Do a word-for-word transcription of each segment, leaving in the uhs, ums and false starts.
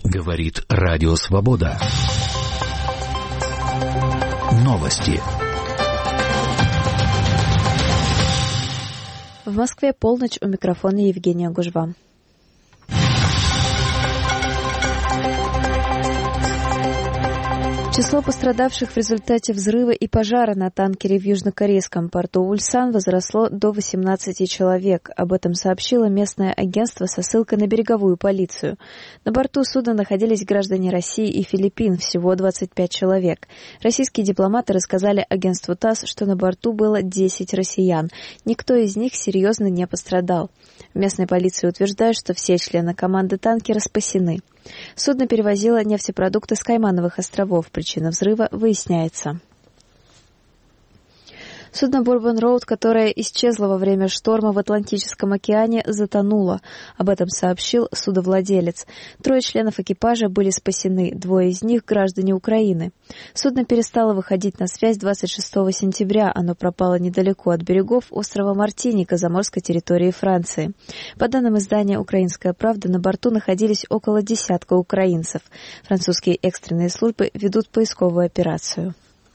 Говорит Радио Свобода. Новости. В Москве полночь, у микрофона Евгения Гужва. Число пострадавших в результате взрыва и пожара на танкере в южнокорейском порту Ульсан возросло до восемнадцати человек. Об этом сообщило местное агентство со ссылкой на береговую полицию. На борту судна находились граждане России и Филиппин, всего двадцать пять человек. Российские дипломаты рассказали агентству ТАСС, что на борту было десять россиян. Никто из них серьезно не пострадал. В местной полиции утверждают, что все члены команды танкера спасены. Судно перевозило нефтепродукты с Каймановых островов. Причина взрыва выясняется. Судно «Бурбон Роуд», которое исчезло во время шторма в Атлантическом океане, затонуло. Об этом сообщил судовладелец. Трое членов экипажа были спасены, двое из них – граждане Украины. Судно перестало выходить на связь двадцать шестого сентября. Оно пропало недалеко от берегов острова Мартиника, заморской территории Франции. По данным издания «Украинская правда», на борту находились около десятка украинцев. Французские экстренные службы ведут поисковую операцию.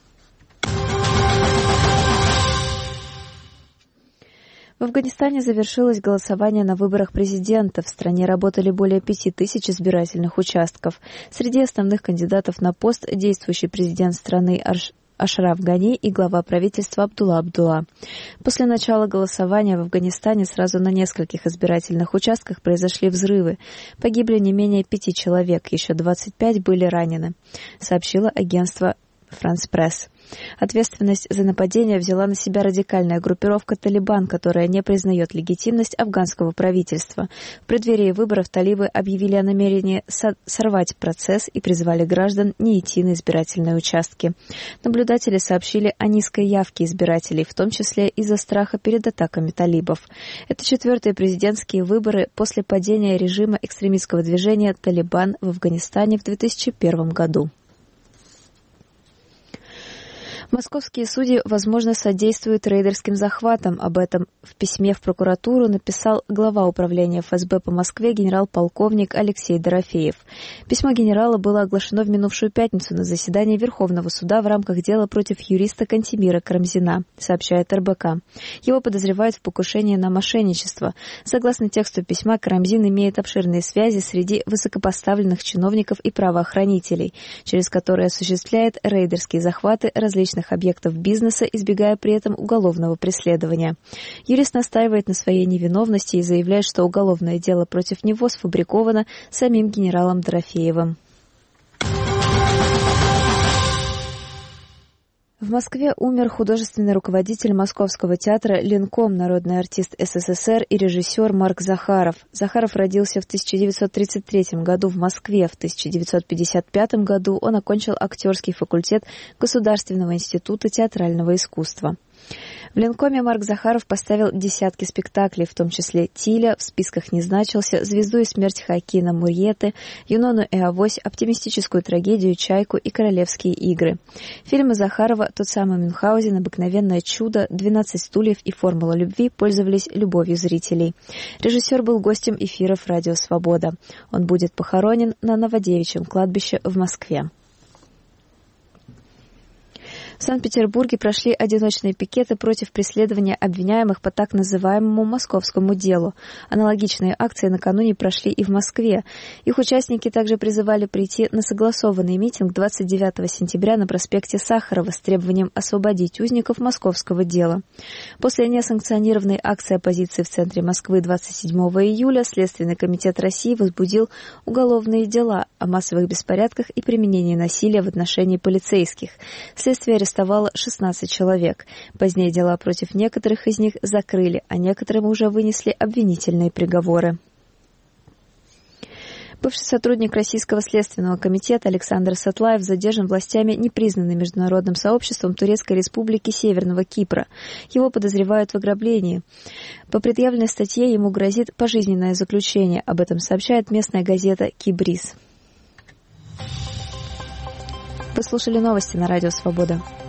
В Афганистане завершилось голосование на выборах президента. В стране работали более пяти тысяч избирательных участков. Среди основных кандидатов на пост действующий президент страны Арш... Ашраф Гани и глава правительства Абдулла Абдулла. После начала голосования в Афганистане сразу на нескольких избирательных участках произошли взрывы. Погибли не менее пяти человек, еще двадцать пять были ранены, сообщило агентство «Франс Пресс». Ответственность за нападение взяла на себя радикальная группировка «Талибан», которая не признает легитимность афганского правительства. В преддверии выборов талибы объявили о намерении сорвать процесс и призвали граждан не идти на избирательные участки. Наблюдатели сообщили о низкой явке избирателей, в том числе из-за страха перед атаками талибов. Это четвертые президентские выборы после падения режима экстремистского движения «Талибан» в Афганистане в две тысячи первом году. Московские судьи, возможно, содействуют рейдерским захватам. Об этом в письме в прокуратуру написал глава управления эф эс бэ по Москве генерал-полковник Алексей Дорофеев. Письмо генерала было оглашено в минувшую пятницу на заседании Верховного суда в рамках дела против юриста Кантемира Карамзина, сообщает эр бэ ка. Его подозревают в покушении на мошенничество. Согласно тексту письма, Карамзин имеет обширные связи среди высокопоставленных чиновников и правоохранителей, через которые осуществляет рейдерские захваты различных объектов бизнеса, избегая при этом уголовного преследования. Юрист настаивает на своей невиновности и заявляет, что уголовное дело против него сфабриковано самим генералом Дорофеевым. В Москве умер художественный руководитель Московского театра Ленком, народный артист эс эс эс эр и режиссер Марк Захаров. Захаров родился в тысяча девятьсот тридцать третьем году в Москве. В тысяча девятьсот пятьдесят пятом году он окончил актерский факультет Государственного института театрального искусства. В Ленкоме Марк Захаров поставил десятки спектаклей, в том числе «Тиля», в списках не значился, «Звезду и смерть» Хоакина Мурьеты, «Юнону и Авось», оптимистическую трагедию «Чайку» и «Королевские игры». Фильмы Захарова «Тот самый Мюнхгаузен», «Обыкновенное чудо», «двенадцать стульев» и «Формула любви» пользовались любовью зрителей. Режиссер был гостем эфиров «Радио Свобода». Он будет похоронен на Новодевичьем кладбище в Москве. В Санкт-Петербурге прошли одиночные пикеты против преследования обвиняемых по так называемому московскому делу. Аналогичные акции накануне прошли и в Москве. Их участники также призывали прийти на согласованный митинг двадцать девятого сентября на проспекте Сахарова с требованием освободить узников московского дела. После несанкционированной акции оппозиции в центре Москвы двадцать седьмого июля Следственный комитет России возбудил уголовные дела о массовых беспорядках и применении насилия в отношении полицейских. Следствие арестовало шестнадцать человек. Позднее дела против некоторых из них закрыли, а некоторым уже вынесли обвинительные приговоры. Бывший сотрудник Российского следственного комитета Александр Сатлаев задержан властями непризнанной международным сообществом Турецкой республики Северного Кипра. Его подозревают в ограблении. По предъявленной статье ему грозит пожизненное заключение. Об этом сообщает местная газета «Кибриз». Вы слушали новости на Радио Свобода.